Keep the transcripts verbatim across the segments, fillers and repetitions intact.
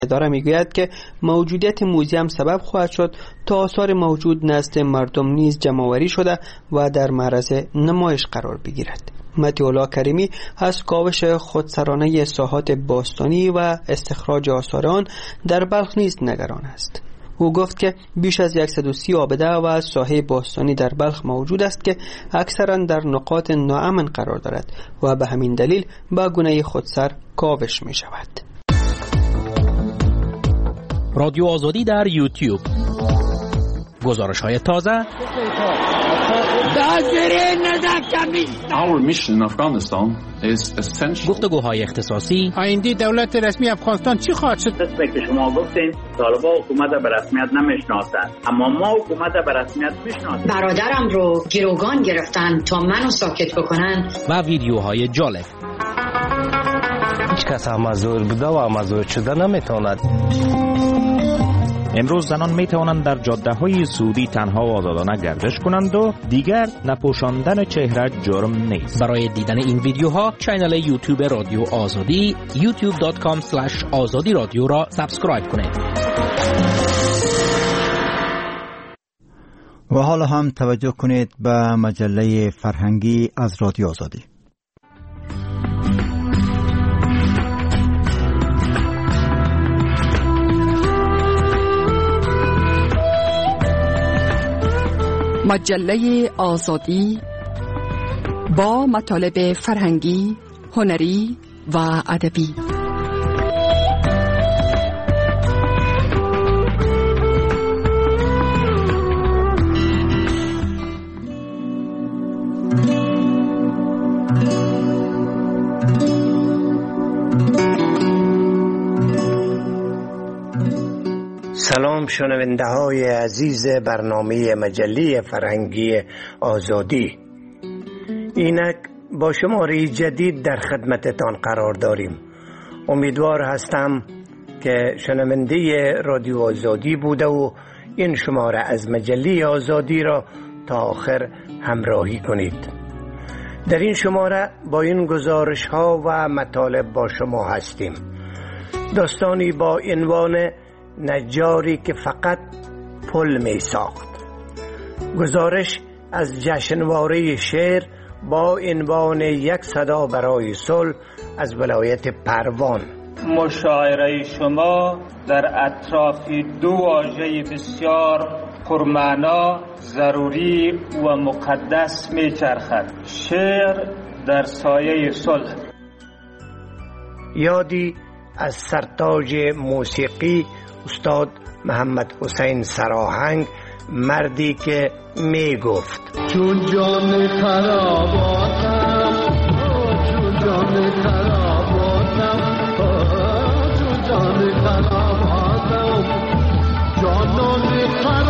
اداره میگوید که موجودیت موزیم سبب خواهد شد تا آثار موجود نزد مردم نیز جمع‌آوری شده و در معرض نمایش قرار بگیرد. مطیع کریمی از کاوش خودسرانه ساحات باستانی و استخراج آثار آن در بلخ نیز نگران است. او گفت که بیش از صد و سی آبده و ساحه باستانی در بلخ موجود است که اکثرا در نقاط ناامن قرار دارد و به همین دلیل با گونه خودسر کاوش می شود. رادیو آزادی در یوتیوب، گزارش های تازه. Our mission in Afghanistan is essential. گفتگوهای اختصاصی. آینده دولت رسمی افغانستان چی خواهد شد؟ دست که شما گفتین طالبان حکومت به رسمیت نمیشناسند، اما ما حکومت به رسمیت میشناسیم. برادرم رو گروگان گرفتن تا منو ساکت بکنن. و ویدیوهای جالب. هیچ کس مزدور بوده و مزدور شده نمیتواند. امروز زنان می توانند در جاده های سعودی تنها و آزادانه گردش کنند و دیگر نپوشاندن چهره جرم نیست. برای دیدن این ویدیوها کانال یوتیوب رادیو آزادی یوتیوب دات کام اسلش آزادی رادیو را سابسکرایب کنید. و حالا هم توجه کنید به مجله فرهنگی از رادیو آزادی. مجله آزادی با مطالب فرهنگی، هنری و ادبی. سلام شنونده های عزیز برنامه مجله فرهنگی آزادی. اینک با شماره جدید در خدمتتان قرار داریم. امیدوار هستم که شنونده رادیو آزادی بوده و این شماره از مجله آزادی را تا آخر همراهی کنید. در این شماره با این گزارش ها و مطالب با شما هستیم. داستانی با عنوان نجاری که فقط پل می ساخت. گزارش از جشنواره شعر با عنوان یک صدا برای صلح از ولایت پروان. مشاعره شما در اطراف دو واژه بسیار پرمعنا، ضروری و مقدس می چرخد. شعر در سایه صلح. یادی از سرتاج موسیقی استاد محمد حسین سراهنگ، مردی که می گفت چون جان خراباتم، چون جان خراباتم، چون جان خراباتم، جانان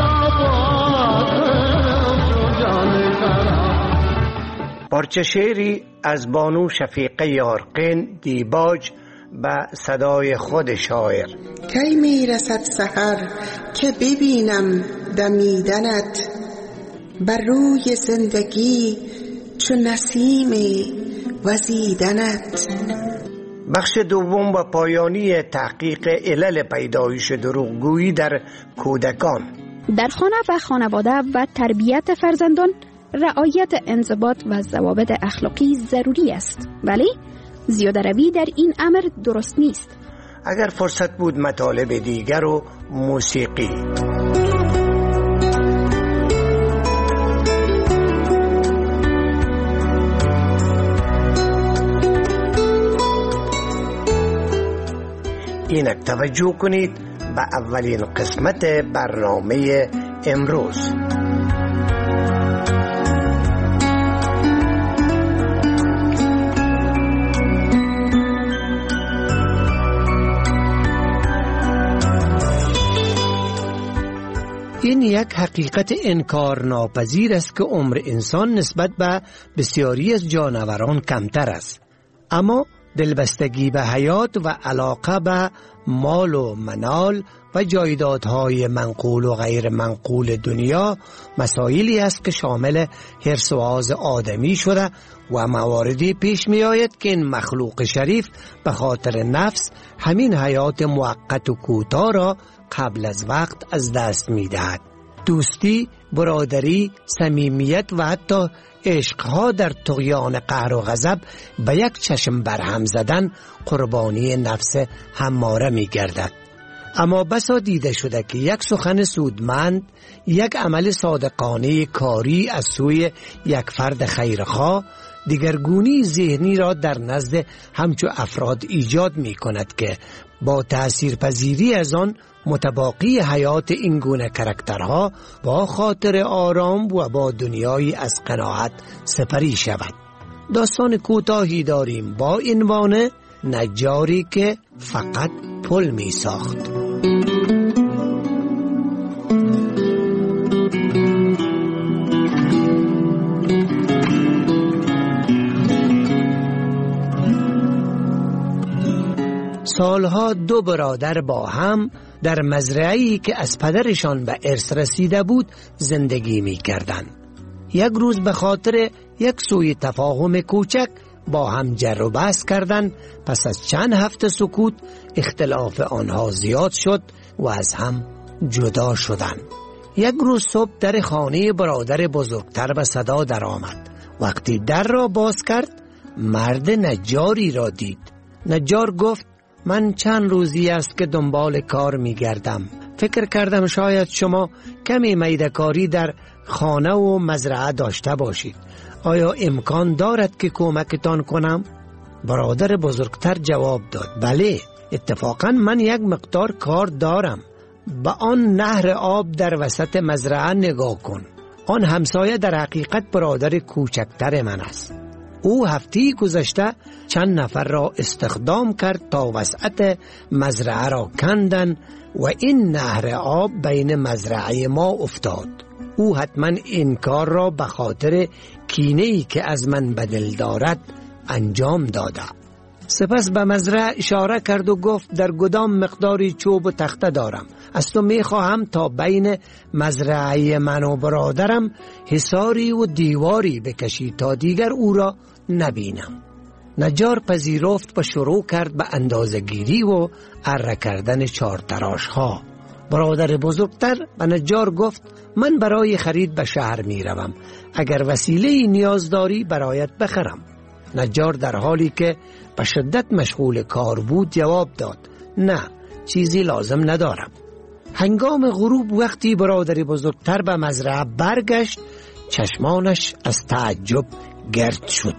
خراباتم، چون جان خراباتم. پارچه شعری از بانو شفیقه یارقین دیباج به صدای خود شاعر. کی میرسد سحر که ببینم دمیدنت، بر روی زندگی چو نسیم وزیدنت. بخش دوم و پایانی تحقیق علل پیدایش دروغگویی در کودکان. در خانه و خانواده و تربیت فرزندان رعایت انضباط و ضوابط اخلاقی ضروری است، ولی زیاده روی در این امر درست نیست. اگر فرصت بود مطالب دیگر و موسیقی. اینک توجه کنید به اولین قسمت برنامه امروز. این یک حقیقت انکار ناپذیر است که عمر انسان نسبت به بسیاری از جانوران کمتر است، اما دلبستگی به حیات و علاقه به مال و منال و جایدادهای منقول و غیر منقول دنیا مسائلی است که شامل حرص و آز آدمی شده و مواردی پیش می آید که این مخلوق شریف به خاطر نفس همین حیات موقت و کوتاه را قبل از وقت از دست می دهد. دوستی، برادری، صمیمیت و حتی عشقها در طغیان قهر و غضب به یک چشم برهم زدن قربانی نفس هماره می گردد. اما بسا دیده شده که یک سخن سودمند، یک عمل صادقانه کاری از سوی یک فرد خیرخواه دیگرگونی ذهنی را در نزد همچو افراد ایجاد می کند که با تأثیر پذیری از آن متباقی حیات این گونه کرکترها با خاطر آرام و با دنیایی از قناعت سپری شود. داستان کوتاهی داریم با عنوان نجاری که فقط پل می ساخت. سالها دو برادر با هم در مزرعه‌ای که از پدرشان به ارث رسیده بود زندگی می کردند. یک روز به خاطر یک سوء تفاهم کوچک با هم جر و بحث کردند. پس از چند هفته سکوت اختلاف آنها زیاد شد و از هم جدا شدند. یک روز صبح در خانه برادر بزرگتر به صدا در آمد. وقتی در را باز کرد مرد نجاری را دید. نجار گفت من چند روزی است که دنبال کار می گردم. فکر کردم شاید شما کمی میده‌کاری در خانه و مزرعه داشته باشید. آیا امکان دارد که کمکتان کنم؟ برادر بزرگتر جواب داد بله، اتفاقا من یک مقدار کار دارم. به آن نهر آب در وسط مزرعه نگاه کن. آن همسایه در حقیقت برادر کوچکتر من است. او هفته گذشته چند نفر را استخدام کرد تا وسعت مزرعه را کندن و این نهر آب بین مزرعه ما افتاد. او حتما این کار را به خاطر کینه‌ای که از من به دل دارد انجام داده. سپس به مزرعه اشاره کرد و گفت در گدام مقداری چوب و تخته دارم. از تو می خواهم تا بین مزرعه من و برادرم حصاری و دیواری بکشی تا دیگر او را نبینم. نجار پذیرفت و شروع کرد به اندازه‌گیری و اره کردن چارتراش ها. برادر بزرگتر به نجار گفت من برای خرید به شهر می روم. اگر وسیله نیاز داری برایت بخرم. نجار در حالی که به شدت مشغول کار بود جواب داد نه، چیزی لازم ندارم. هنگام غروب وقتی برادر بزرگتر به مزرعه برگشت چشمانش از تعجب گرد شد.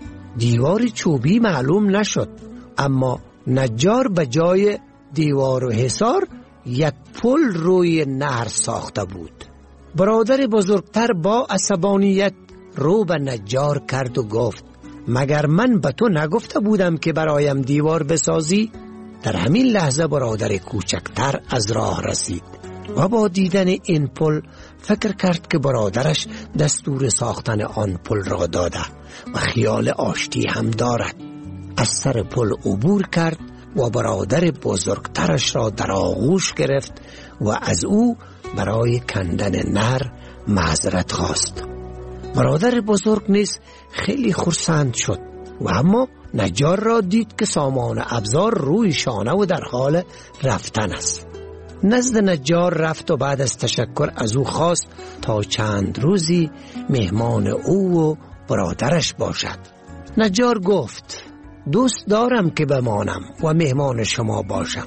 دیوار چوبی معلوم نشد، اما نجار به جای دیوار و حصار یک پل روی نهر ساخته بود. برادر بزرگتر با عصبانیت رو به نجار کرد و گفت مگر من به تو نگفته بودم که برایم دیوار بسازی؟ در همین لحظه برادر کوچکتر از راه رسید و با دیدن این پل فکر کرد که برادرش دستور ساختن آن پل را داده و خیال آشتی هم دارد. از سر پل عبور کرد و برادر بزرگترش را در آغوش گرفت و از او برای کندن نهر معذرت خواست. برادر بزرگ نیز خیلی خرسند شد و اما نجار را دید که سامان ابزار روی شانه و در حال رفتن است. نزد نجار رفت و بعد از تشکر از او خواست تا چند روزی مهمان او و برادرش باشد. نجار گفت دوست دارم که بمانم و مهمان شما باشم،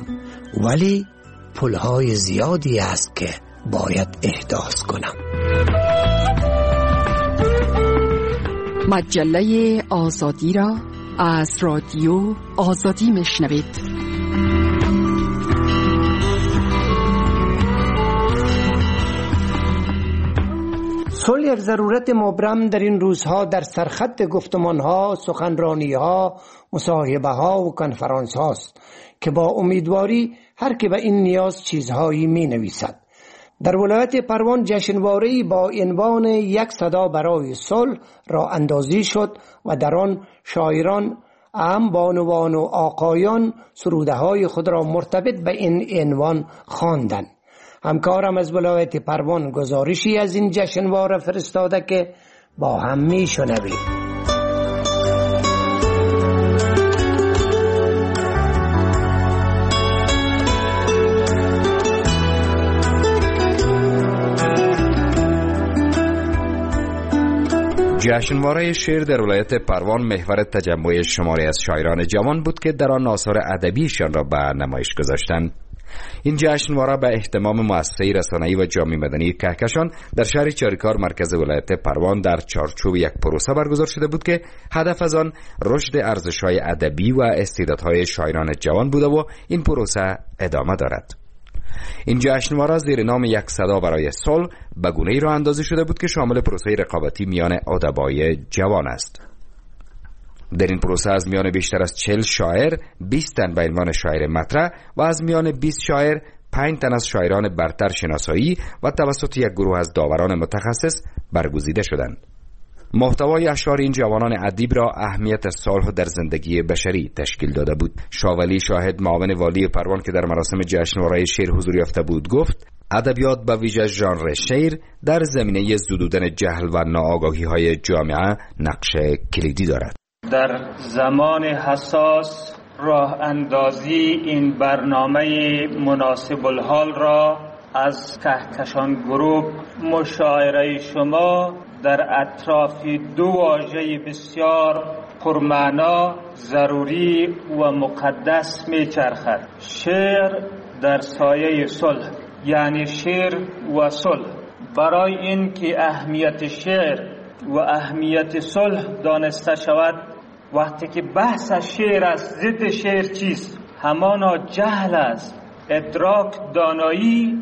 ولی پولهای زیادی است که باید احداث کنم. مجله آزادی را از رادیو آزادی میشنوید. صلح یک ضرورت مبرم در این روزها در سرخط گفتمانها، سخنرانیها، مصاحبهها و کنفرانس هاست که با امیدواری هر که به این نیاز چیزهایی می نویسد. در ولایت پروان جشنواره‌ای با عنوان یک صدا برای صلح راه اندازی شد و در آن شاعران هم بانوان و آقایان سروده های خود را مرتبط به این عنوان خواندند. همکارم از ولایت پروان گزارشی از این جشنواره فرستاده که با هم میشنویم. جشنواره شعر در ولایت پروان محور تجمع شماری از شاعران جوان بود که در آن آثار ادبیشان را به نمایش گذاشتند. این جشنواره به اهتمام مؤسسه رسانه‌ای و جامعه مدنی کهکشان در شهر چاریکار مرکز ولایت پروان در چارچوب یک پروسه برگزار شده بود که هدف از آن رشد ارزش‌های ادبی و استعدادهای شاعران جوان بوده و این پروسه ادامه دارد. این جشنواره زیر نام یک صدا برای صلح به گونه‌ای راه اندازی شده بود که شامل پروسه رقابتی میان ادبای جوان است. در این پروسه از میان بیشتر از چهل شاعر بیست تن به عنوان شاعر مطرح و از میان بیست شاعر پنج تن از شاعران برتر شناسایی و توسط یک گروه از داوران متخصص برگزیده شدند. محتوای اشعار این جوانان ادیب را اهمیت صلح در زندگی بشری تشکیل داده بود. شاولی شاهد معاون والی پروان که در مراسم جشنواره شعر حضور یافته بود گفت ادبیات به ویژه ژانر شعر در زمینه زدودن جهل و ناآگاهی های جامعه نقش کلیدی دارد. در زمان حساس راه اندازی این برنامه مناسب الحال را از کهکشان گروپ مشاعره شما در اطراف دو واژه بسیار پرمعنا، ضروری و مقدس می چرخد. شعر در سایه صلح، یعنی شعر و صلح. برای اینکه اهمیت شعر و اهمیت صلح دانسته شود، وقتی که بحث شعر است، ضد شعر چیست؟ همانا جهل است. ادراک دانایی،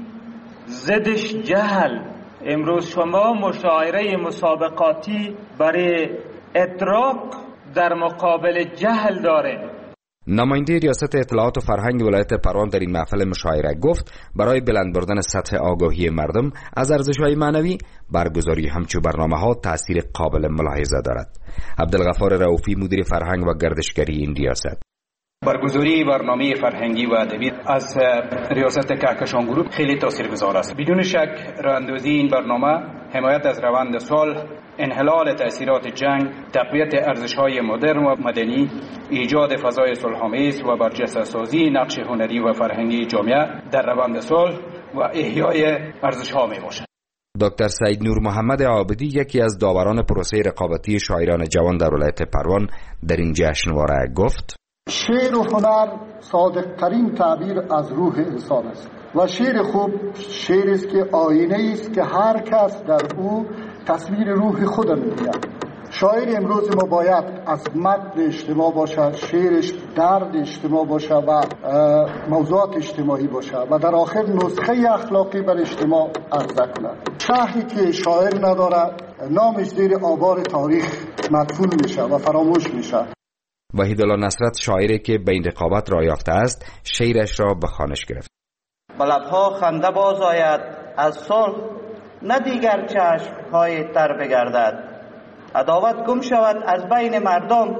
ضدش جهل. امروز شما مشاعره مسابقاتی برای ادراک در مقابل جهل داره. نماینده ریاست اطلاعات و فرهنگ ولایت پروان در این محفل مشاعره گفت برای بلند بردن سطح آگاهی مردم از ارزش‌های معنوی برگزاری همچو برنامه‌ها تأثیر قابل ملاحظه دارد. عبدالغفار رؤوفی مدیر فرهنگ و گردشگری این ریاست: برگزاری برنامه فرهنگی و ادبی از ریاست کهکشان گروپ خیلی تاثیرگذار است. بدون شک راه‌اندازی این برنامه حمایت از روند صلح، انحلال تأثیرات جنگ، تقویت ارزش‌های مدرن و مدنی، ایجاد فضای صلح‌آمیز و برجسته‌سازی نقش هنری و فرهنگی جامعه در روند صلح و احیای ارزش‌ها میباشد. دکتر سعید نور محمد عابدی یکی از داوران پروسه رقابتی شاعران جوان در ولایت پروان در این جشنواره گفت: شعر و هنر صادق‌ترین تعبیر از روح انسان است و شعر خوب شعری است که آینه است که هر کس در او تصویر روح خود می‌بیند. شاعر امروز ما باید از متن اجتماع باشد، شعرش درد اجتماع باشه و موضوعات اجتماعی باشه و در آخر نسخه اخلاقی بر اجتماع عرضه کند. شهری که شاعر نداره نامش زیر آوار تاریخ مدفون میشه و فراموش میشه. وحیدالله نصرت شاعری که به این رقابت راه یافته است شعرش را به خوانش گرفت. به لب‌ها خنده باز آید از صلح، نه دیگر چشم‌های تر بگردد. عداوت گم شود از بین مردم،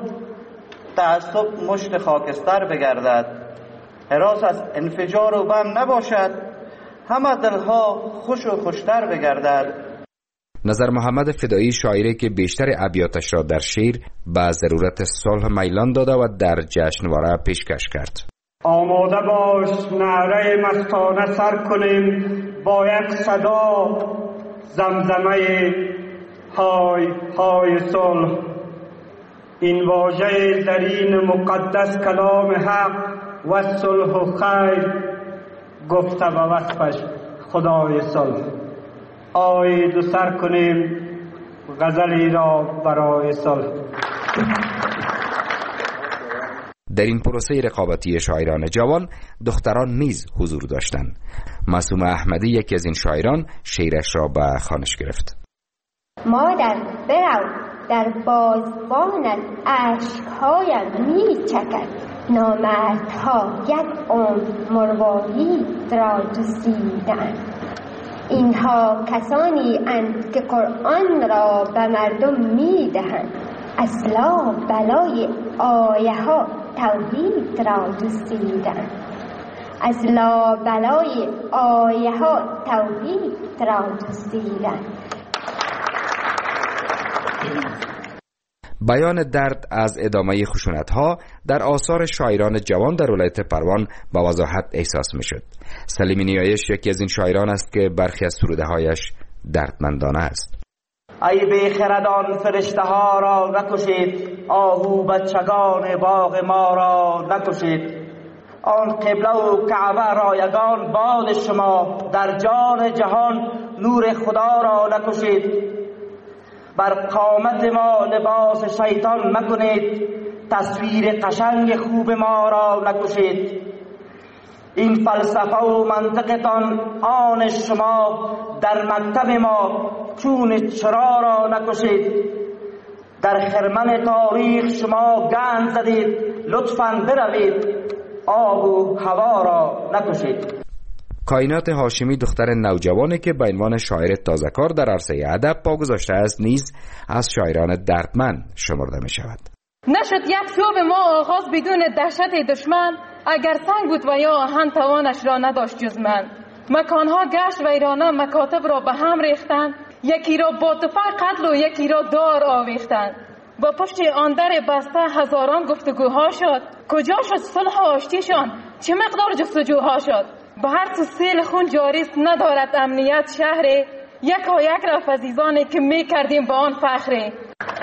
تعصب مشت خاکستر بگردد. هراس از انفجار و بم نباشد، همه دلها خوش و خوشتر بگردد. نظر محمد فدایی شاعری که بیشتر ابیاتش را در شعر به ضرورت صلح میلان داده و در جشنواره پیشکش کرد. آماده باش نعره مستانه سر کنیم با یک صدا زمزمه های های صلح. این واژه زرین مقدس کلام حق و صلح و خیر گفته به وصفش خدای صلح. آیید و سر کنیم غزلی را برای صلح. در این پروسه رقابتی شاعران جوان دختران نیز حضور داشتند. معصومه احمدی یکی از این شاعران شعرش را به خوانش گرفت. مادر برو در بازبانت اشکهایم می چکد، نامردها یک عمر مروارید را دزدیدند. اینها کسانی اند که قرآن را به مردم می دهند، از لا بلای آیه ها توحید را دزدیدند. از لا بلای آیه ها توحید را دزدیدند. بیان درد از ادامه خشونت‌ها در آثار شاعران جوان در ولایت پروان با وضاحت احساس می‌شد. سلیم نیایش یکی از این شاعران است که برخی از سروده‌هایش دردمندانه است. ای بیخردان فرشته ها را نکشید، آهو بچگان باغ ما را نکشید. آن قبله و کعبه رایگان باد شما، در جان جهان نور خدا را نکشید. بر قامت ما لباس شیطان مکنید، تصویر قشنگ خوب ما را نکشید. این فلسفه و منطقتان آن شما، در مکتب ما چون چرا را نکشید. در خرمن تاریخ شما گند زدید، لطفاً بروید آب و هوا را نکشید. کائنات هاشمی دختر نوجوانی که به عنوان شاعر تازه‌کار در عرصه ادب پا گذاشته است نیز از شاعران دردمند شمرده می شود. نشد یک صبح ما آغاز بدون دهشت دشمن، اگر سنگ بود و یا آهن توانش را نداشت جز من. مکانها گشت ویرانه، مکاتب را به هم ریختند، یکی را با تفنگ قتل و یکی را دار آویختند. با پشت آن در بسته هزاران گفتگوها شد، کجا شد صلح و آشتیشان، چه مقدار جستجوها شد. به هر تو سیل خون جاری است، ندارد امنیت شهر، یک ها یک رفت عزیزانی که می کردیم با آن فخری.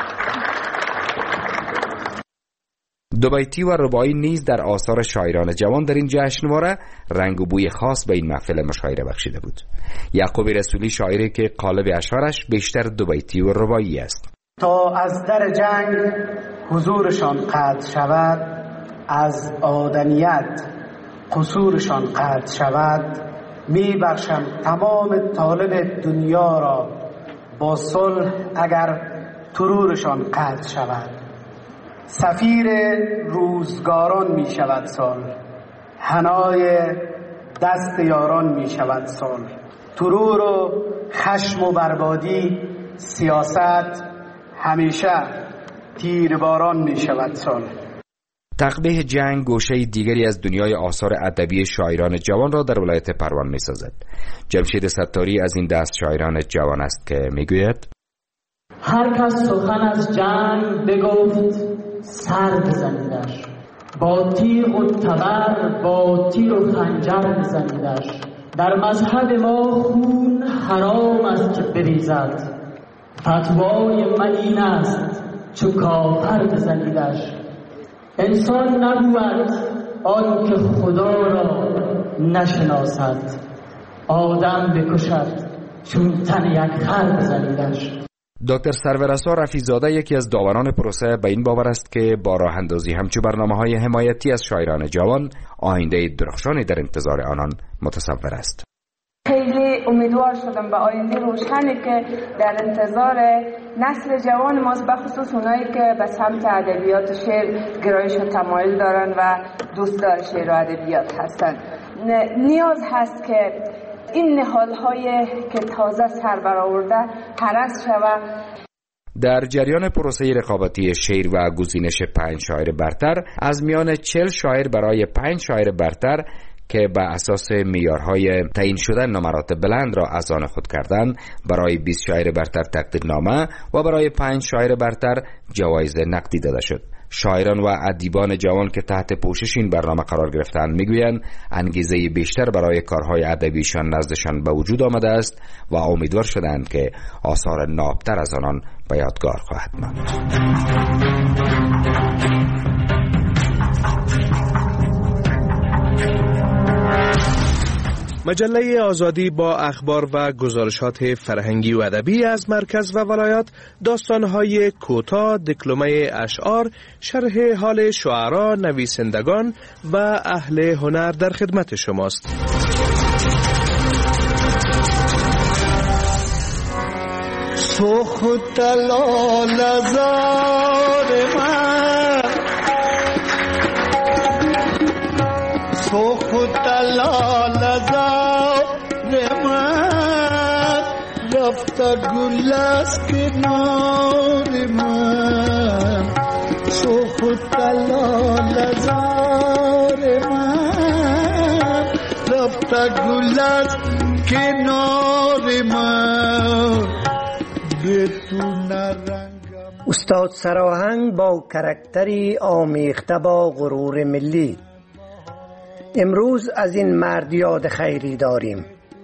دو بیتی و رباعی نیز در آثار شاعران جوان در این جشنواره رنگ و بوی خاص به این محفل مشاعره بخشیده بود. یعقوب رسولی شاعری که قالب اشعارش بیشتر دو بیتی و رباعی است. تا از در جنگ حضورشان قطع شود، از آدمیت قصورشان قطع شود، می بخشم تمام طالب دنیا را با صلح اگر ترورشان قطع شود. سفیر روزگاران می شود صلح، حنای دست یاران می شود صلح. ترور و خشم و بربادی سیاست همیشه تیرباران می شود صلح. تقبیح جنگ گوشه دیگری از دنیای آثار ادبی شاعران جوان را در ولایت پروان می سازد. جمشید ستاری از این دست شاعران جوان است که می گوید: هر کس سخن از جنگ بگفت سر بزنیدش، با تیغ و تبر با تیر و خنجر بزنیدش. در مذهب ما خون حرام است که بریزد، فتوای من این است چو کافر بزنیدش. انسان نبود آن که خدا را نشناسد، آدم بکشد چون تن یک خر بزنیدش. دکتر سرورسا رفیع‌زاده یکی از داوران پروسه به این باور است که با راه اندازی همچون برنامه‌های حمایتی از شاعران جوان آینده درخشانی در انتظار آنان متصور است. خیلی امیدوار شدم به آینده روشنی که در انتظار نسل جوان ماست، به خصوص اونایی که به سمت ادبیات شعر گرایش و تمایل دارن و دوستدار شعر و ادبیات هستن. نیاز هست که این نهال‌های که تازه سر برآورده هرس شود. در جریان پروسه رقابتی شعر و گزینش پنج شاعر برتر، از میان چهل شاعر برای پنج شاعر برتر که به اساس معیارهای تعیین شده نمرات بلند را از آن خود کردند، برای بیست شاعر برتر تقدیرنامه و برای پنج شاعر برتر جوایز نقدی داده شد. شاعران و ادیبان جوان که تحت پوشش این برنامه قرار گرفتند میگویند انگیزه بیشتر برای کارهای ادبیشان نزدشان به وجود آمده است و امیدوار شدند که آثار نابتر از آنان به یادگار خواهد ماند. مجله آزادی با اخبار و گزارشات فرهنگی و ادبی از مرکز و ولایات، داستان‌های کوتاه، دکلمه اشعار، شرح حال شعرا، نویسندگان و اهل هنر در خدمت شماست. سخت لال زار من، سخت لال زار من، رفت گل از کنار من سخت دلال زار من رفت گل از کنار من بتون رنگ. استاد سراهنگ با کرکتری آمیخته با غرور ملی. امروز از این مرد یاد خیری داریم.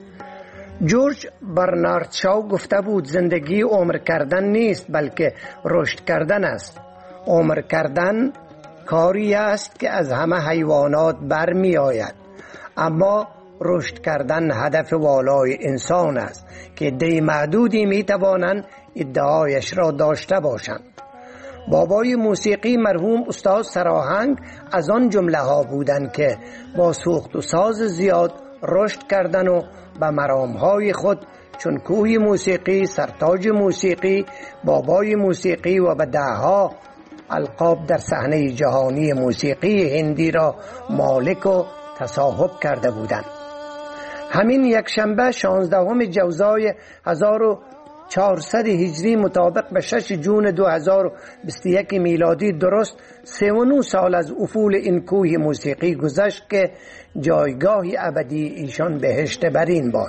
جورج برنارد شاو گفته بود زندگی عمر کردن نیست بلکه رشد کردن است. عمر کردن کاری است که از همه حیوانات برمی آید، اما رشد کردن هدف والای انسان است که عده معدودی می توانند ادعایش را داشته باشند. بابای موسیقی مرحوم استاد سراهنگ از آن جمله ها بودند که با سوخت و ساز زیاد رشد کردن و به مرامهای خود چون کوه موسیقی، سرتاج موسیقی، بابای موسیقی و به دهها القاب در صحنه جهانی موسیقی هندی را مالک و تصاحب کرده بودند. همین یک شنبه شانزدهم جوزای هزار و چهارصد هجری مطابق به شش جون دو هزار و بیست و یک میلادی درست سی و نه سال از افول این کوه موسیقی گذشت که جایگاه ابدی ایشان بهشت برین باد.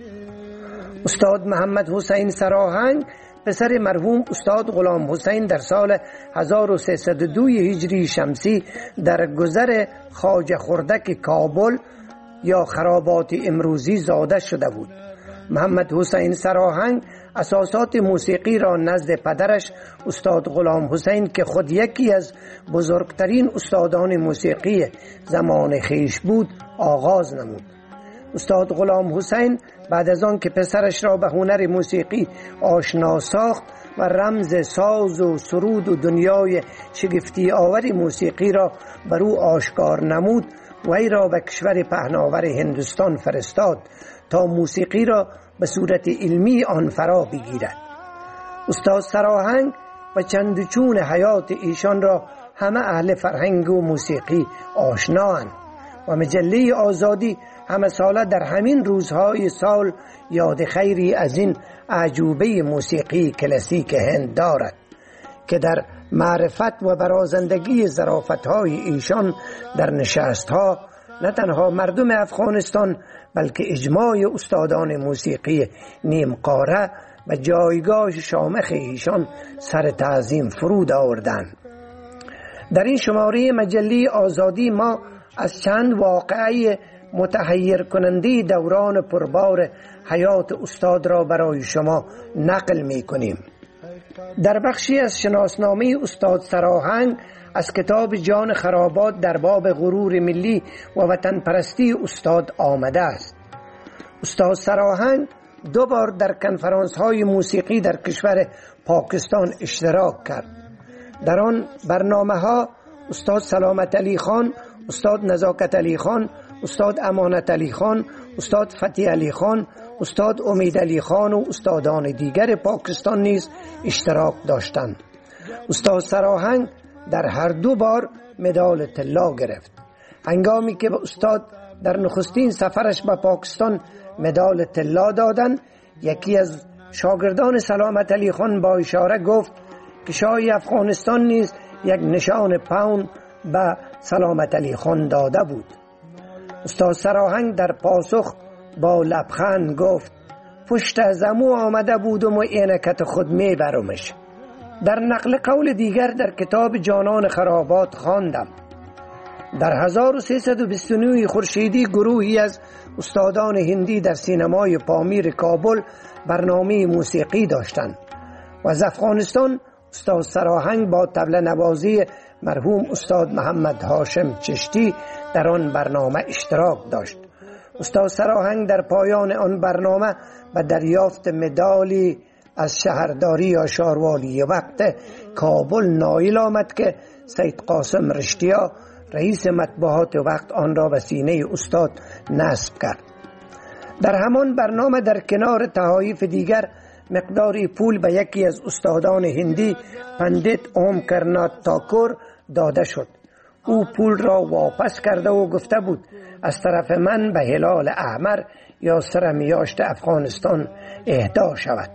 استاد محمد حسین سراهنگ پسر مرحوم استاد غلام حسین در سال هزار و سیصد و دو هجری شمسی در گذر خواجه خردک کابل یا خرابات امروزی زاده شده بود. محمد حسین سراهنگ اساسات موسیقی را نزد پدرش استاد غلام حسین که خود یکی از بزرگترین استادان موسیقی زمان خیش بود آغاز نمود. استاد غلام حسین بعد از آن که پسرش را به هنر موسیقی آشنا ساخت و رمز ساز و سرود و دنیای شگفتی آور موسیقی را بر او آشکار نمود، وی را به کشور پهناور هندوستان فرستاد تا موسیقی را به صورت علمی آن فرا بگیرد. استاد سراهنگ و چندچون حیات ایشان را همه اهل فرهنگ و موسیقی آشنااند و مجله آزادی همه ساله در همین روزهای سال یاد خیری از این عجوبه موسیقی کلاسیک هند دارد که در معرفت و برازندگی ظرافت‌های ایشان در نشست‌ها نه تنها مردم افغانستان بلکه اجماع استادان موسیقی نیم قاره و جایگاه شامخ ایشان سر تعظیم فرود آوردند. در این شماره مجله آزادی ما از چند واقعه متحیر کننده دوران پربار حیات استاد را برای شما نقل می کنیم. در بخشی از شناسنامه استاد سراهنگ از کتاب جان خرابات در باب غرور ملی و وطن پرستی استاد آمده است. استاد سراهنگ دو بار در کنفرانس های موسیقی در کشور پاکستان اشتراک کرد. در آن برنامه ها استاد سلامت علی خان، استاد نزاکت علی خان، استاد امانت علی خان، استاد فتح علی خان، استاد امید علی خان و استادان دیگر پاکستان نیز اشتراک داشتند. استاد سراهنگ در هر دو بار مدال طلا گرفت. هنگامی که به استاد در نخستین سفرش به پاکستان مدال طلا دادند، یکی از شاگردان سلامت علی خان با اشاره گفت که شاه افغانستان نیز یک نشان پاون به سلامت علی خان داده بود. استاد سراهنگ در پاسخ با لبخند گفت پشت از امو آمده بودم و عینکت خود میبرمش. در نقل قول دیگر در کتاب جانان خرابات خواندم در هزار و سیصد و بیست و نه خورشیدی گروهی از استادان هندی در سینمای پامیر کابل برنامه موسیقی داشتند و از افغانستان استاد سراهنگ با طبل نوازی مرحوم استاد محمد هاشم چشتی در آن برنامه اشتراک داشت. استاد سراهنگ در پایان آن برنامه به دریافت مدالی از شهرداری یا شاروالی وقت کابل نائل آمد که سید قاسم رشتیا رئیس مطبوعات وقت آن را به سینه استاد نصب کرد. در همان برنامه در کنار تحایف دیگر مقداری پول به یکی از استادان هندی پندیت اوم کرنات تاکور داده شد او پول را واپس کرده و گفته بود از طرف من به هلال احمر یا سرمیاشت افغانستان اهدا شود.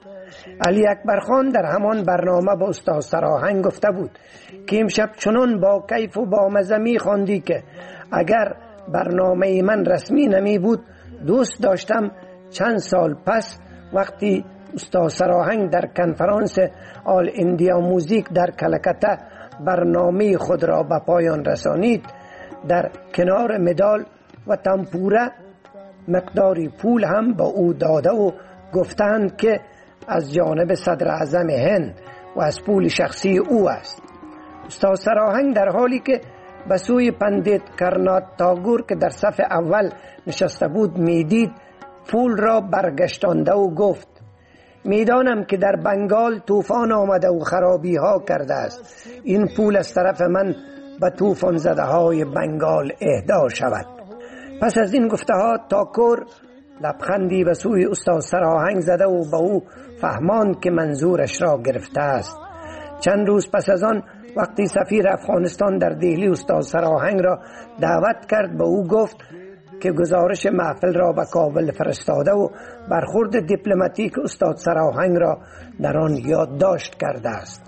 علی اکبر خان در همان برنامه با استاد سراهنگ گفته بود که امشب چنان با کیف و با مزه می خواندی که اگر برنامه من رسمی نمی بود دوست داشتم چند سال پس وقتی استاد سراهنگ در کنفرانس آل اندیا موزیک در کلکته برنامه خود را به پایان رسانید در کنار مدال و تمپوره مقداری پول هم با او داده و گفتند که از جانب صدر اعظم هند و از پول شخصی او است. استاد سراهنگ در حالی که به سوی پندیت کرنات تاگور که در صف اول نشسته بود میدید پول را برگشتانده و گفت میدانم که در بنگال طوفان آمده و خرابی ها کرده است. این پول از طرف من به طوفان زده های بنگال اهدا شود. پس از این گفته ها تاکور لبخندی به سوی استاد سراهنگ زده و به او فهماند که منظورش را گرفته است. چند روز پس از آن وقتی سفیر افغانستان در دهلی استاد سراهنگ را دعوت کرد به او گفت که گزارش محفل را به کابل فرستاده و برخورد دیپلماتیک استاد سراهنگ را در آن یادداشت کرده است.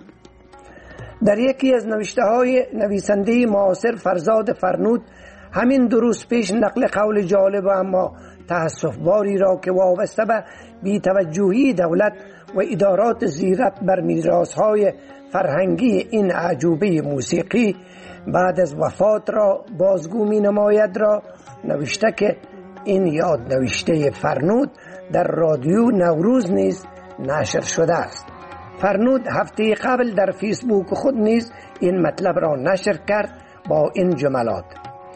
در یکی از نوشته های نویسنده معاصر فرزاد فرنود همین دو روز پیش نقل قول جالب و اما تأسف باری را که وابسته به بی‌توجهی دولت و ادارات زیرت بر میراث‌های فرهنگی این عجوبه موسیقی بعد از وفات را بازگو می نماید را نوشته که این یاد نوشته فرنود در رادیو نوروز نیز نشر شده است. فرنود هفته قبل در فیسبوک خود نیز این مطلب را نشر کرد با این جملات: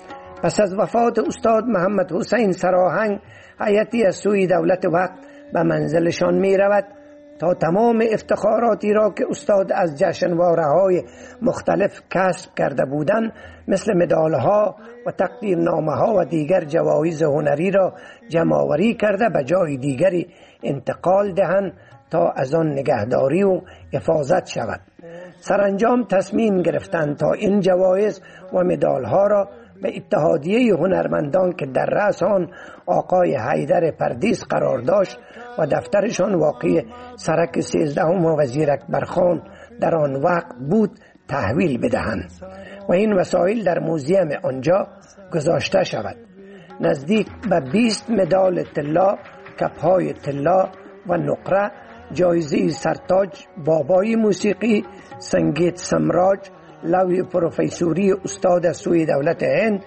پس از وفات استاد محمد حسین سراهنگ هیئتی از سوی دولت وقت به منزلشان می رود تا تمام افتخاراتی را که استاد از جشنواره های مختلف کسب کرده بودند مثل مدالها و تقدیرنامه ها و دیگر جوایز هنری را جمع‌آوری کرده به جای دیگری انتقال دهند تا از آن نگهداری و حفاظت شود. سرانجام تصمیم گرفتند تا این جوایز و مدالها را به اتحادیه هنرمندان که در رأس آن آقای حیدر پردیس قرار داشت و دفترشان واقع سرک سیزدهم و وزیر اکبر خان در آن وقت بود تحویل بدهند و این وسایل در موزیم آنجا گذاشته شود. نزدیک به بیست مدال طلا، کپهای طلا و نقره، جایزه سرتاج بابای موسیقی، سنگیت سمراج، لوح پروفیسوری استاد از سوی دولت هند،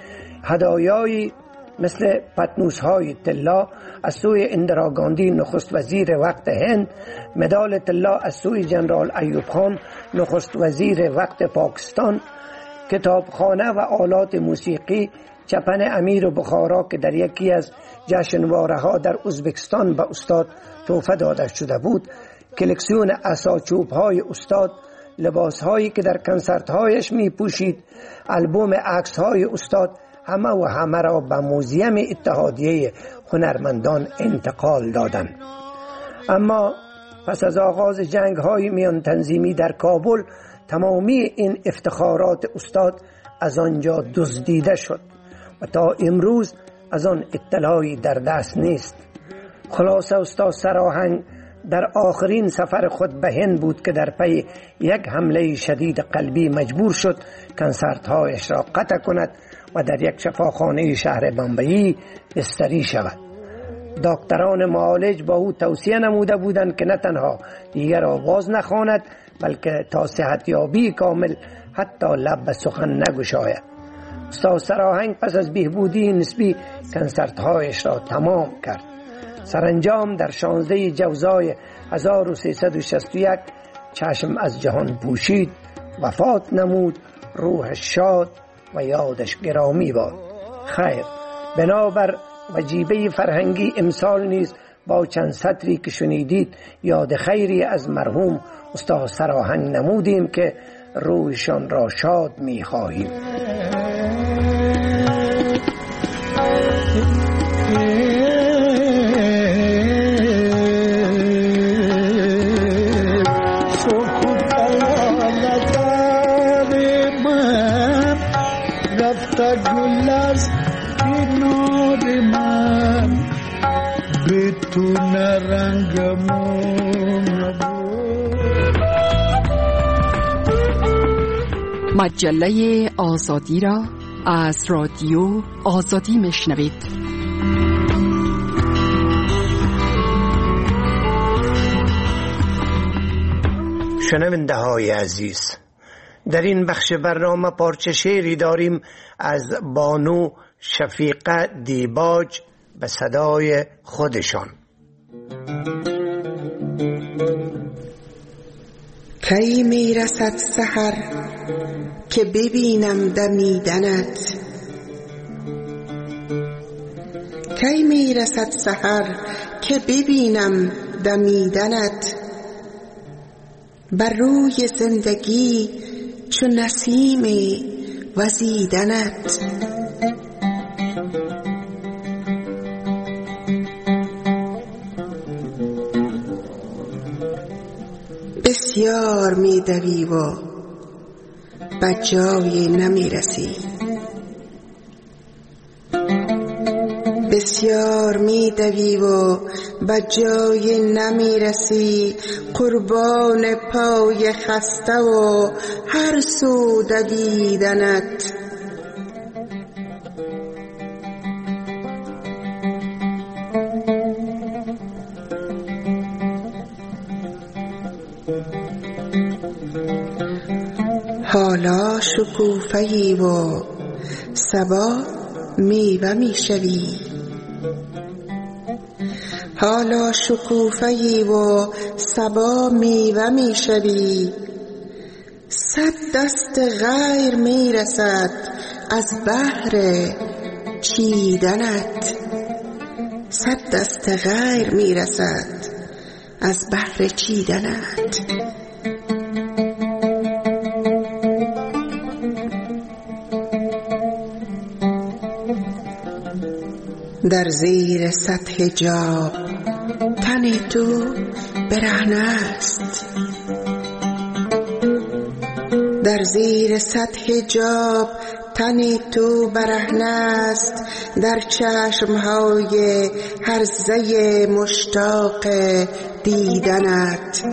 هدایایی مثل پتنوس های طلا از سوی اندرا گاندی نخست وزیر وقت هند، مدال طلا از سوی جنرال ایوب خان نخست وزیر وقت پاکستان، کتابخانه و آلات موسیقی، چپن امیر بخارا که در یکی از جشنواره ها در ازبکستان به استاد تحفه داده شده بود، کلکسیون عصاچوب های استاد، لباس هایی که در کنسرت هایش می پوشید، البوم عکس های استاد، همه و همه را به موزیم اتحادیه هنرمندان انتقال دادند. اما پس از آغاز جنگ های میان تنظیمی در کابل تمامی این افتخارات استاد از آنجا دزدیده شد و تا امروز از آن اطلاعی در دست نیست. خلاصه استاد سراهنگ در آخرین سفر خود به هند بود که در پی یک حمله شدید قلبی مجبور شد کنسرت هایش را قطع کند و در یک شفاخانه شهر بمبئی بستری شود. دکتران معالج با او توصیه نموده بودند که نه تنها دیگر آواز نخواند بلکه تا صحتیابی کامل حتی لب به سخن نگشاید. استاد سراهنگ پس از بهبودی نسبی کنسرت هایش را تمام کرد. سرانجام در شانزده جوزای هزار و سیصد و شصت و یک چشم از جهان پوشید، وفات نمود، روح شاد و یادش گرامی باد. خیر، بنابر وجیبه فرهنگی امسال نیز با چند سطری که شنیدید یاد خیری از مرحوم استاد سراهنگ نمودیم که روحشان را شاد می خواهیم. میتونه رنگمون مجله آزادی را از رادیو آزادی میشنوید. شنونده های عزیز، در این بخش برنامه پارچه شعری داریم از بانو شفیقه دیباج به صدای خودشان. کی میرسد سحر که ببینم دمیدنت، کی میرسد سحر که ببینم دمیدنت، بر روی زندگی چو نسیم وزیدنت. بسیار میدوی و به جای نمیرسی، بسیار میدوی و به جای نمیرسی، قربان پای خسته و هر سو دویدنت. حالا شکوفه‌ای و صبا میوه میشوی، حالا شکوفه‌ای و صبا میوه میشوی، صد دست غیر میرسد از بحر چیدنت، صد دست غیر میرسد از بحر چیدنت. در زیر صد حجاب تن تو برهنه است، در زیر صد حجاب تن تو برهنه است، در چشمهای هرزه مشتاق دیدنت.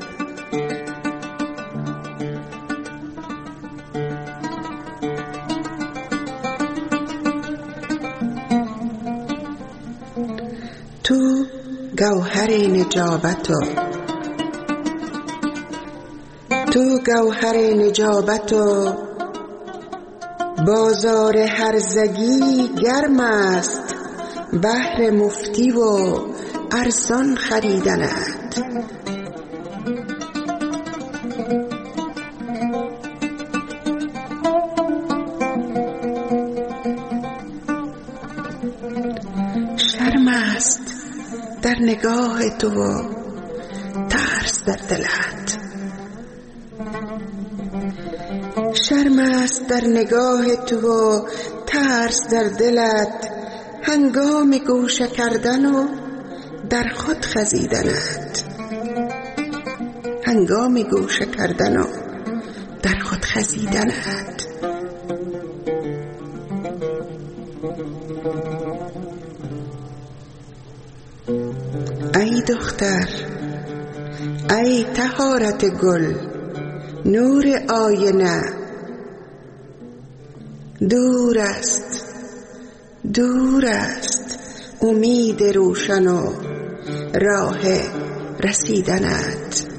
تو گوهر نجابت و تو گوهر نجابت و بازار هرزگی گرم است، بهر مفتی و ارزان خریدنت. شرم است در نگاه تو و ترس در دلت، شرم است در نگاه تو و ترس در دلت، هنگام گوشه کردن و در خود خزیدنت، هنگام گوشه کردن و در خود خزیدنت. ای دختر، ای طهارت گل، نور آینه، دور است دور است امید روشن و راه رسیدنت.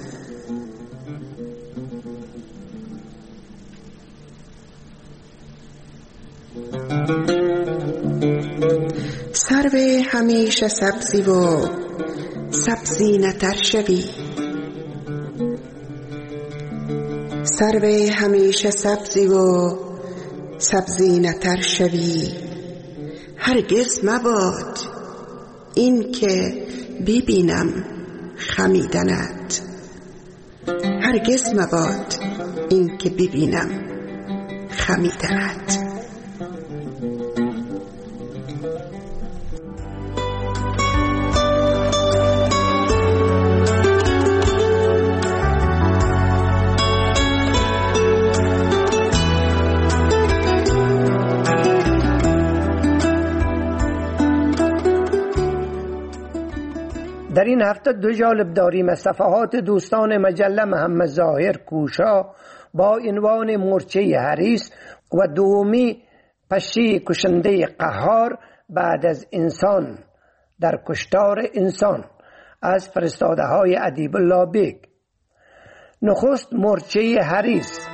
سرو همیشه سبزی و سبزی نتر شوی، سرو همیشه سبزی و سبزی نتر شوی، هرگز مباد این که ببینم خمیدنت، هرگز مباد این که ببینم خمیدنت. در این هفته دو جالب داریم از صفحات دوستان مجله محمد ظاهر کوشا با عنوان مورچه حریص و دومی پشه کشنده قهار بعد از انسان در کشتار انسان از فرستاده های ادیب الله بیگ. نخست مورچه حریص.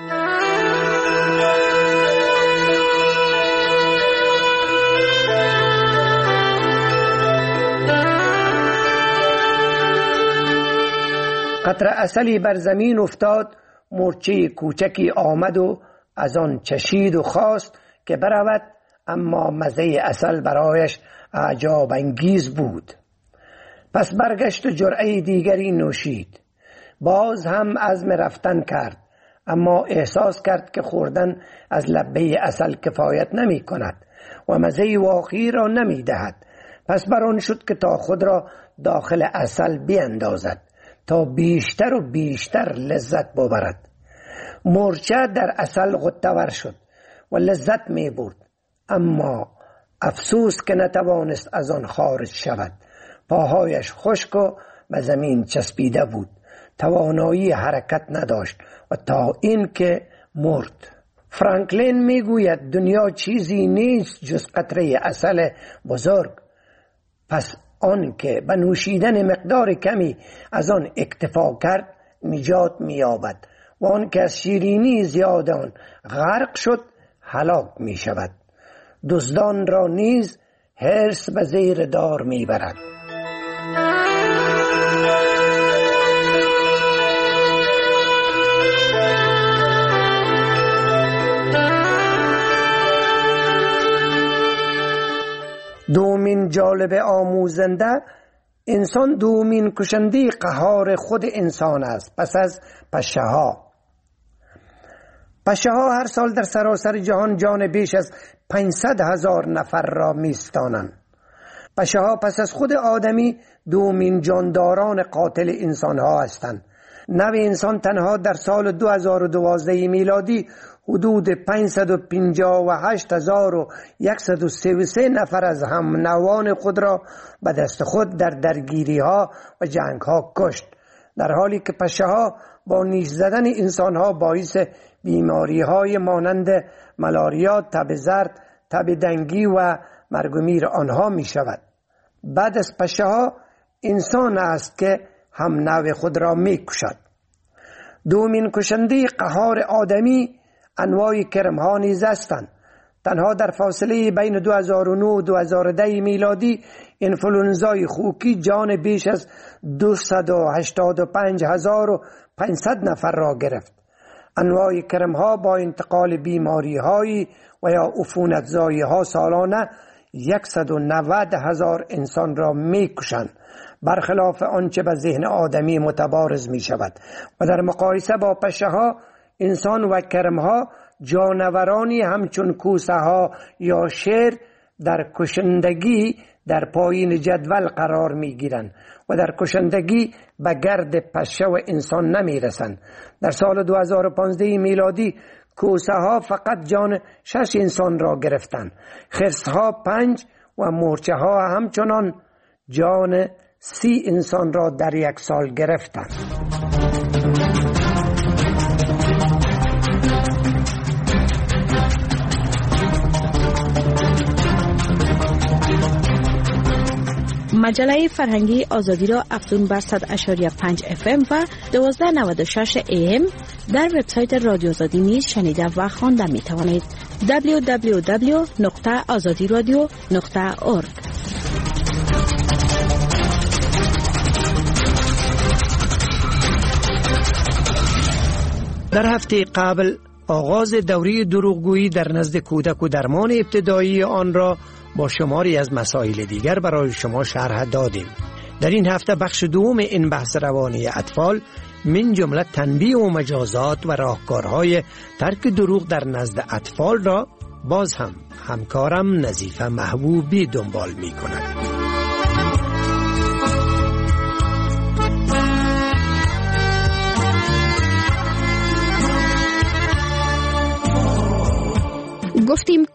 قطره عسلی بر زمین افتاد، مورچه کوچکی آمد و از آن چشید و خواست که برود، اما مزه عسل برایش عجاب انگیز بود. پس برگشت و جرعه دیگری نوشید. باز هم عزم رفتن کرد، اما احساس کرد که خوردن از لبه عسل کفایت نمی کند و مزه واقعی را نمی دهد. پس بر آن شد که تا خود را داخل عسل بیندازد تا بیشتر و بیشتر لذت ببرد. مورچه در عسل غطه‌ور شد و لذت می برد، اما افسوس که نتوانست از آن خارج شود. پاهایش خشک و به زمین چسبیده بود، توانایی حرکت نداشت و تا این که مرد. فرانکلین می گوید دنیا چیزی نیست جز قطره عسل بزرگ. پس آن که به نوشیدن مقدار کمی از آن اکتفا کرد نجات می یابد و آن که از شیرینی زیاد آن غرق شد هلاک می شود. دزدان را نیز حرص به زیر دار می برد. دومین جالب آموزنده، انسان دومین کشنده قهار خود انسان است پس از پشه ها. پشه ها هر سال در سراسر جهان جان بیش از پانصد هزار نفر را میستانند. پشه ها پس از خود آدمی دومین جانداران قاتل انسان ها هستند. نوع انسان تنها در سال دو هزار و دوازده میلادی حدود پانصد و پنجاه و هشت هزار و صد و سی و سه نفر از هم نوان خود را به دست خود در درگیری ها و جنگ ها کشت، در حالی که پشه ها با نیش زدن انسان ها باعث بیماری های مانند ملاریا، تب زرد، تب دنگی و مرگ و میر آنها می شود. بعد از پشه ها انسان است که هم نوع خود را می کشد. دومین کشنده قهار آدمی انواع کرم ها نیز هستند. تنها در فاصله بین دو هزار و نه و دو هزار و ده میلادی انفلونزای خوکی جان بیش از دویست و هشتاد و پنج هزار و پانصد نفر را گرفت. انواع کرم ها با انتقال بیماری هایی و یا عفونت زایی ها سالانه صد و نود هزار انسان را می کشند، برخلاف آنچه به ذهن آدمی متبارز می شود. و در مقایسه با پشه ها، انسان و کرم ها جانورانی همچون کوسه ها یا شیر در کشندگی در پایین جدول قرار می گیرند و در کشندگی به گرد پشه و انسان نمی رسند. در سال دو هزار و پانزده میلادی کوسه ها فقط جان شش انسان را گرفتند، خرس ها پنج و مورچه ها همچنان جان سی انسان را در یک سال گرفتند. مجله فرهنگی آزادی را افزون بر صد و پنج اف ام و دویست و نود و شش ای ام در وبسایت رادیو آزادی نیز شنیده و خوانده می توانید. دبلیو دبلیو دبلیو نقطه آزادی رادیو نقطه اورگ. در هفته قبل آغاز دوره دروغگویی در نزد کودک و درمان ابتدایی آن را با شماری از مسائل دیگر برای شما شرح دادیم. در این هفته بخش دوم این بحث روانی اطفال من جمله تنبیه و مجازات و راهکارهای ترک دروغ در نزد اطفال را باز هم همکارم نظیفه محبوبی دنبال می کند. گفتیم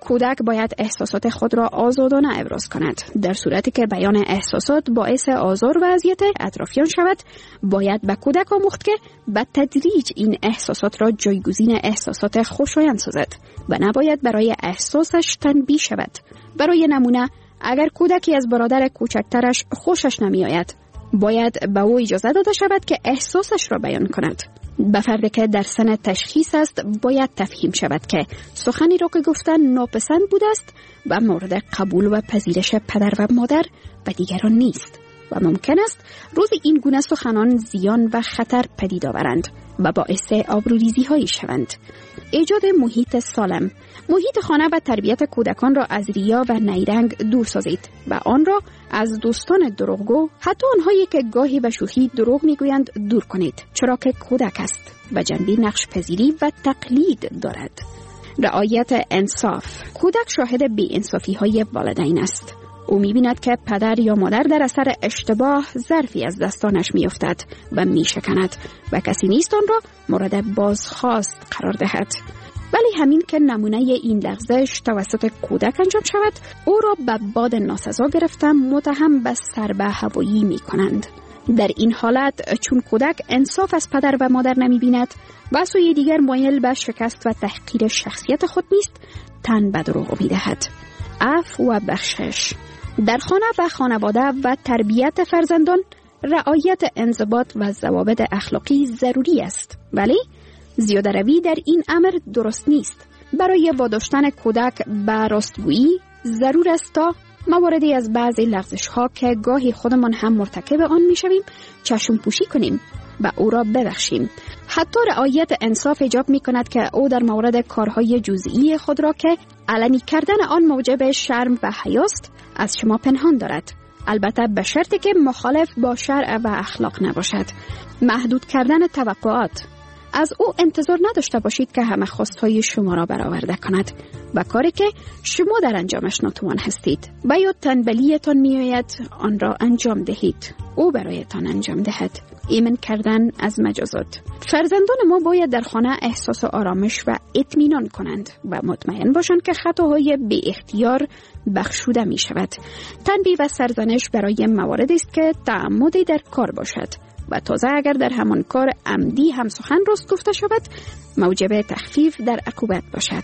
کودک باید احساسات خود را آزادانه ابراز کند. در صورتی که بیان احساسات باعث آزار و اذیت اطرافیان شود، باید به کودک آموخت که به تدریج این احساسات را جایگزین احساسات خوشایند سازد و نباید برای احساسش تنبیه شود. برای نمونه، اگر کودکی از برادر کوچکترش خوشش نمی آید، باید به او اجازه داده شود که احساسش را بیان کند. به فردی که در سن تشخیص است باید تفهیم شود که سخنی را که گفتن ناپسند بوده است و مورد قبول و پذیرش پدر و مادر و دیگران نیست و ممکن است روز این گونه سخنان زیان و خطر پدید آورند و باعث آبروریزی هایی شوند. ایجاد محیط سالم. محیط خانه و تربیت کودکان را از ریا و نیرنگ دور سازید و آن را از دوستان دروغگو، حتی آنهایی که گاهی به شوخی دروغ میگویند، دور کنید، چرا که کودک است و جنبه نقش پذیری و تقلید دارد. رعایت انصاف. کودک شاهد بی انصافی های والدین است. او می‌بیند که پدر یا مادر در اثر اشتباه ظرفی از دستانش می‌افتد و می‌شکند و کسی نیست آن را مورد بازخواست قرار دهد. ولی همین که نمونه این لغزش توسط کودک انجام شود، او را به باد ناسزا گرفته متهم به ضربه هوایی می‌کنند. در این حالت چون کودک انصاف از پدر و مادر نمی‌بیند و سوی دیگر مایل به شکست و تحقیر شخصیت خود نیست، تن به دروغ می‌دهد. عفو و بخشش. در خانه و خانواده و تربیت فرزندان رعایت انضباط و ضوابط اخلاقی ضروری است، ولی زیاده روی در این امر درست نیست. برای واداشتن کودک به راستگویی ضرور است تا مواردی از بعضی لغزش ها که گاهی خودمان هم مرتکب آن میشویم چشم پوشی کنیم و او را ببخشیم. حتی رعایت انصاف ایجاب می کند که او در مورد کارهای جزئی خود را که علنی کردن آن موجب شرم و حیاست از شما پنهان دارد، البته به شرطی که مخالف با شرع و اخلاق نباشد. محدود کردن توقعات. از او انتظار نداشته باشید که همه خواستهای شما را برآورده کند و کاری که شما در انجامش ناتوان هستید و یا تنبلیتان میآید آن را انجام دهید، او برایتان انجام دهد. ایمن کردن از مجازات. فرزندان ما باید در خانه احساس آرامش و اطمینان کنند و مطمئن باشند که خطاهای بی اختیار بخشوده می شود. تنبیه و سرزنش برای مواردی است که تعمدی در کار باشد و تازه اگر در همان کار عمدی هم سخن راست گفته شود موجب تخفیف در عقوبت باشد.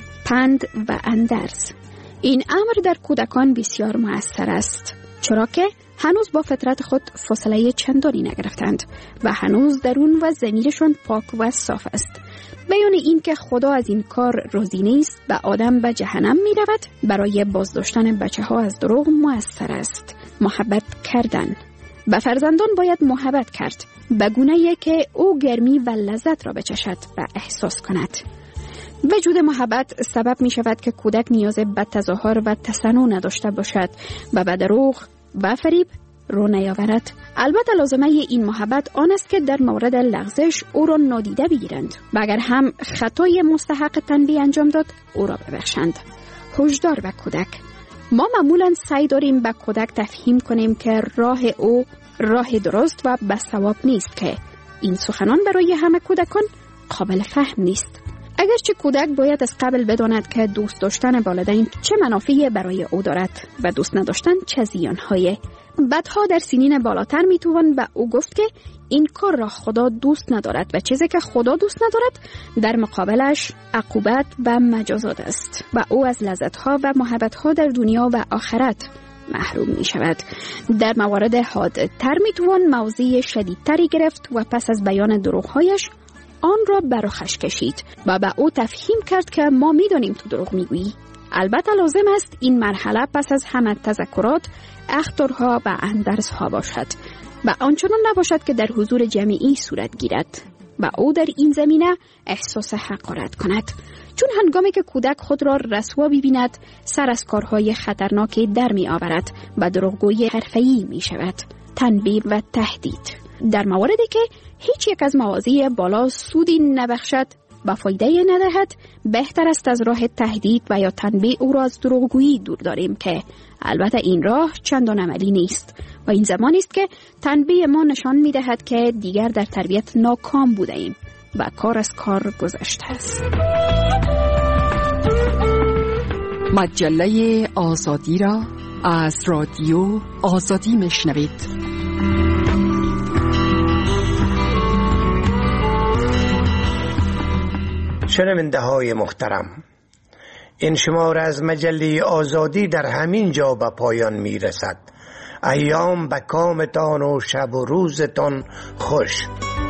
پند و اندرز. این امر در کودکان بسیار مؤثر است، چرا که هنوز با فطرت خود فاصله چندانی نگرفتند و هنوز درون و ضمیرشان پاک و صاف است. بیان این که خدا از این کار راضی نیست و آدم به جهنم می رود برای بازداشتن بچه ها از دروغ مؤثر است. محبت کردن. به فرزندان باید محبت کرد به گونه‌ای که او گرمی و لذت را بچشد و احساس کند. وجود محبت سبب می شود که کودک نیاز به تظاهر و تصنع نداشته باشد و به دروغ و فریب رو نیاورد. البته لازمه این محبت آن است که در مورد لغزش او را نادیده بگیرند و اگر هم خطای مستحق تنبیه انجام داد او را ببخشند. هشدار به کودک. ما معمولا سعی داریم به کودک تفهیم کنیم که راه او راه درست و به صواب نیست، که این سخنان برای همه کودکان قابل فهم نیست. اگرچه کودک باید از قبل بداند که دوست داشتن والدین چه منافعی برای او دارد و دوست نداشتن چه زیان‌های. بعدها در سنین بالاتر میتوان به او گفت که این کار را خدا دوست ندارد و چیزی که خدا دوست ندارد در مقابلش عقوبت و مجازات است و او از لذت‌ها و محبت‌ها در دنیا و آخرت محروم می شود. در موارد حادتر میتوان موضع شدیدتری گرفت و پس از بیان دروغ‌هایش آن را برخش کشید و به او تفهیم کرد که ما میدانیم تو دروغ میگویی. البته لازم است این مرحله پس از همه تذکرات، اخطارها و اندرزها باشد و آنچنان نباشد که در حضور جمعی صورت گیرد و او در این زمینه احساس حقارت کند، چون هنگامی که کودک خود را رسوا ببیند سر از کارهای خطرناکی در می آورد و دروغگوی حرفه‌ای می شود. تنبیه و تهدید. در مواردی که هیچ یک از مواضع بالا سودی نبخشد و فایده ندهد، بهتر است از راه تهدید و یا تنبیه او را از دروغگویی دور داریم، که البته این راه چندان عملی نیست و این زمانی است که تنبیه ما نشان می دهد که دیگر در تربیت ناکام بوده ایم و کار از کار گذشته است. مجله آزادی را از رادیو آزادی میشنوید. شنونده های محترم، این شماره از مجله آزادی در همین جا به پایان می رسد. ایام به کامتان و شب و روزتان خوش.